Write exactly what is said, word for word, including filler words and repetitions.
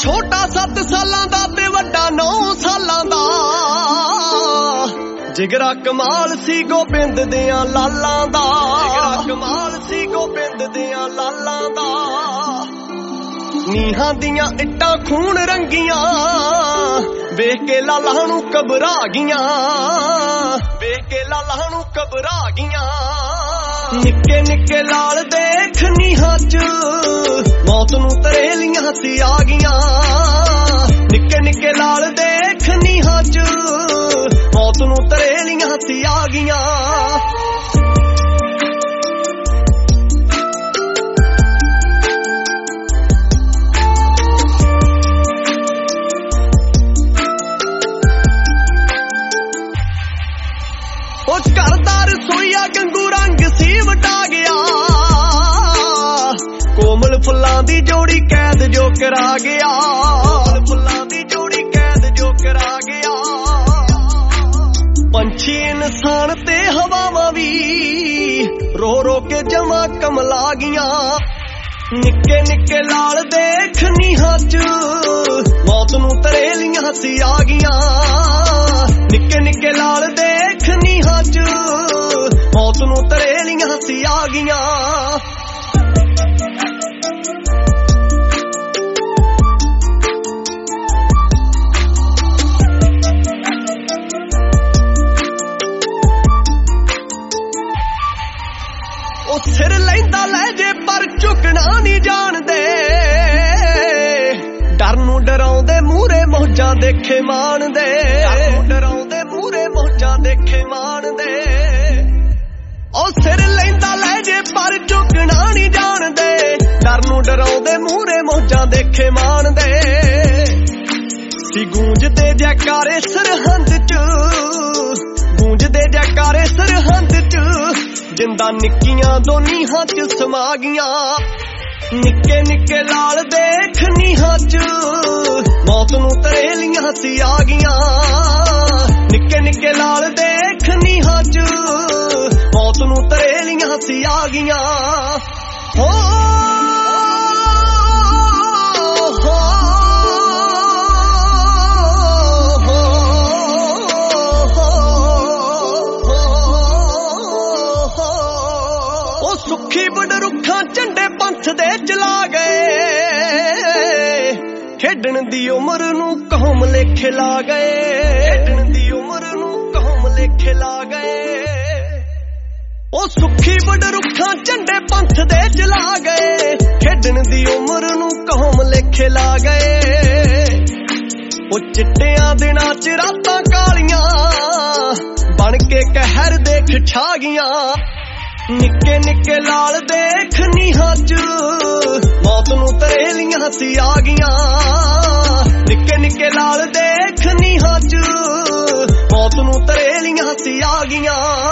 छोटा सत्त सालां दा ते वड्डा नौ सालां दा। जिगरा कमाल सी गोबिंद दियां लालां दा, जिगरा कमाल सी गोबिंद दियां लालां दा। नीहां दियां इट्टां खून रंगियां वेख के लालां नूं घबरा गियां, वेख के लालां नूं घबरा गियां। निक्के निक्के लाल देख नीहां च मौत नूं तरेलियां सी आ गियां। निक्के निक्के लाल देख नीहां च मौत नूं तरेलियां सी आ गियां। करदा रसोईया गंगू रंग सी वटा गया, कोमल फुल्लां दी जोड़ी कैद जो करा गया, कोमल फुल्लां दी जोड़ी कैद जो करा गया। पंछी इंसान ते हवावां भी रो रो के जमा कमला गियां। निक्के निक्के लाल देख नीहां च मौत नूं तरेलियां सी आ गियां। निक्के निक्के लाल देख नीहां च मौत नूं तरेलियां सी आ गियां। ओ सिर लैंदा ले जे पर झुकना नहीं जानदे, डर नूं डराउंदे मूहरे मौजां देखे मान दे, डर नूं डराउंदे मूहरे मौजां देखे मान दे। ओ सिर लैंदा ले जे पर झुकना नहीं जानदे, डर नूं डराउंदे मूहरे मौजां देखे मान दे। सी गूंजदे जैकारे सरहंद च, गूंजदे जैकारे सरहंद च, जिंदा निक्कियां दो नीहां च समा गियां। निक्के निक्के लाल देख नीहां च मौत नूं तरेलियां सी आ गियां। निक्के निक्के लाल देख नीहां च मौत नूं तरेलियां सी आ गियां। हो सुखी बड़ रुखां झंडे पंथ दे चला गए, खेडण दी उमर नूं कौम लेखे ला गए, खेडण दी उमर नूं कौम लेखे ला गए। ओ सुखी बड़ रुखां झंडे पंथ दे चला गए, खेडण दी उमर नूं कौम लेखे ला गए। ओ चिट्टियां दिनां च रातां कालियां बन के कहर देख छा गियां। निक्के निक्के लाल देख नीहां च मौत नूं तरेलियां सी आ गियां। निक्के निक्के लाल देख नीहां च मौत नूं तरेलियां सी आ गियां।